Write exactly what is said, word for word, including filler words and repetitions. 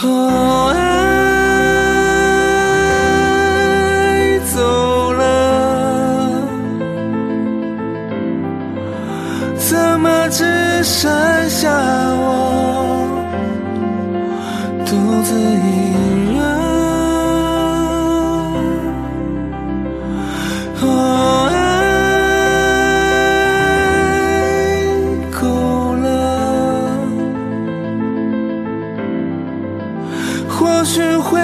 哦，爱走了，怎么只剩下我独自一人？哦，爱够了，或许会